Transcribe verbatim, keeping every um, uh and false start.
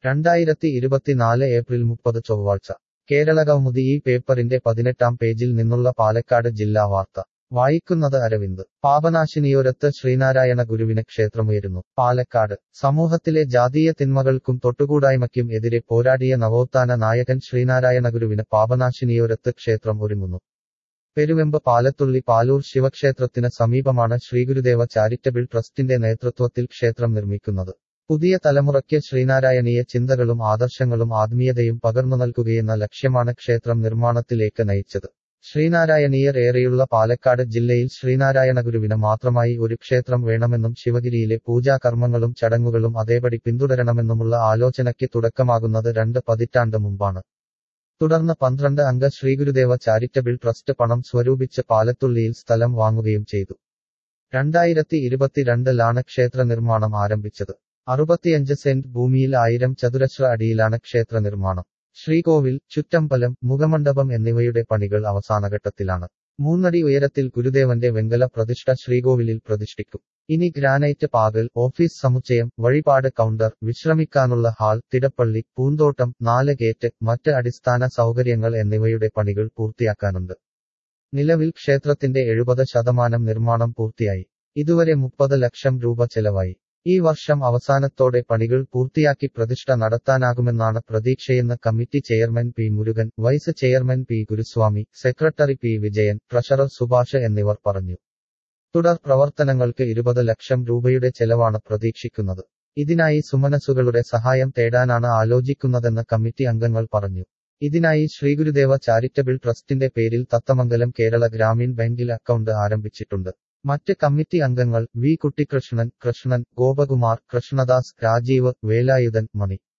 രണ്ടായിരത്തി ഇരുപത്തിനാല് ഏപ്രിൽ മുപ്പത് ചൊവ്വാഴ്ച കേരളകൗമുദി ഈ പേപ്പറിന്റെ പതിനെട്ടാം പേജിൽ നിന്നുള്ള പാലക്കാട് ജില്ലാ വാർത്ത വായിക്കുന്നത് അരവിന്ദ്. പാപനാശിനിയോരത്ത് ശ്രീനാരായണ ഗുരുവിന് ക്ഷേത്രമുയരുന്നു. പാലക്കാട് സമൂഹത്തിലെ ജാതീയ തിന്മകൾക്കും തൊട്ടുകൂടായ്മയ്ക്കും എതിരെ പോരാടിയ നവോത്ഥാന നായകൻ ശ്രീനാരായണ ഗുരുവിന് പാപനാശിനിയോരത്ത് ക്ഷേത്രം ഒരുങ്ങുന്നു. പെരുവെമ്പ് പാലത്തുള്ളി പാലൂർ ശിവക്ഷേത്രത്തിന് സമീപമാണ് ശ്രീഗുരുദേവ ചാരിറ്റബിൾ ട്രസ്റ്റിന്റെ നേതൃത്വത്തിൽ ക്ഷേത്രം നിർമ്മിക്കുന്നത്. പുതിയ തലമുറയ്ക്ക് ശ്രീനാരായണീയ ചിന്തകളും ആദർശങ്ങളും ആത്മീയതയും പകർന്നു നൽകുകയെന്ന ലക്ഷ്യമാണ് ക്ഷേത്രം നിർമ്മാണത്തിലേക്ക് നയിച്ചത്. ശ്രീനാരായണീയർ ഏറെയുള്ള പാലക്കാട് ജില്ലയിൽ ശ്രീനാരായണ ഗുരുവിന് മാത്രമായി ഒരു ക്ഷേത്രം വേണമെന്നും ശിവഗിരിയിലെ പൂജാകർമ്മങ്ങളും ചടങ്ങുകളും അതേപടി പിന്തുടരണമെന്നുമുള്ള ആലോചനയ്ക്ക് തുടക്കമാകുന്നത് രണ്ട് പതിറ്റാണ്ട് മുമ്പാണ്. തുടർന്ന് പന്ത്രണ്ട് അംഗ ശ്രീഗുരുദേവ ചാരിറ്റബിൾ ട്രസ്റ്റ് പണം സ്വരൂപിച്ച് പാലത്തുള്ളിയിൽ സ്ഥലം വാങ്ങുകയും ചെയ്തു. രണ്ടായിരത്തി ഇരുപത്തിരണ്ടിലാണ് ക്ഷേത്ര നിർമ്മാണം ആരംഭിച്ചത്. അറുപത്തിയഞ്ച് സെന്റ് ഭൂമിയിൽ ആയിരം ചതുരശ്ര അടിയിലാണ് ക്ഷേത്ര നിർമ്മാണം. ശ്രീകോവിൽ, ചുറ്റമ്പലം, മുഖമണ്ഡപം എന്നിവയുടെ പണികൾ അവസാനഘട്ടത്തിലാണ്. മൂന്നടി ഉയരത്തിൽ ഗുരുദേവന്റെ വെങ്കല പ്രതിഷ്ഠ ശ്രീകോവിലിൽ പ്രതിഷ്ഠിക്കും. ഇനി ഗ്രാനൈറ്റ് പാകൽ, ഓഫീസ് സമുച്ചയം, വഴിപാട് കൗണ്ടർ, വിശ്രമിക്കാനുള്ള ഹാൾ, തിടപ്പള്ളി, പൂന്തോട്ടം, നാല് ഗേറ്റ്, മറ്റ് അടിസ്ഥാന സൗകര്യങ്ങൾ എന്നിവയുടെ പണികൾ പൂർത്തിയാക്കാനുണ്ട്. നിലവിൽ ക്ഷേത്രത്തിന്റെ എഴുപത് ശതമാനം നിർമ്മാണം പൂർത്തിയായി. ഇതുവരെ മുപ്പത് ലക്ഷം രൂപ ചെലവായി. ഈ വർഷം അവസാനത്തോടെ പണികൾ പൂർത്തിയാക്കി പ്രതിഷ്ഠ നടത്താനാകുമെന്നാണ് പ്രതീക്ഷയെന്ന് committee chairman P Murugan, vice chairman P Guruswamy, secretary P Vijayan, treasurer Subhash എന്നിവർ പറഞ്ഞു. തുടർ പ്രവർത്തനങ്ങൾക്ക് ഇരുപത് ലക്ഷം രൂപയുടെ ചെലവാണ് പ്രതീക്ഷിക്കുന്നത്. ഇതിനായി സുമനസുകളുടെ സഹായം തേടാനാണ് ആലോചിക്കുന്നതെന്ന് കമ്മിറ്റി അംഗങ്ങൾ പറഞ്ഞു. ഇതിനായി ശ്രീഗുരുദേവ ചാരിറ്റബിൾ ട്രസ്റ്റിന്റെ പേരിൽ തത്തമംഗലം കേരള ഗ്രാമീൺ ബാങ്കിൽ അക്കൗണ്ട് ആരംഭിച്ചിട്ടുണ്ട്. മറ്റ് കമ്മിറ്റി അംഗങ്ങൾ വി കുട്ടിക്കൃഷ്ണൻ, കൃഷ്ണൻ, ഗോപകുമാർ, കൃഷ്ണദാസ്, രാജീവ്, വേലായുധൻ, മണി.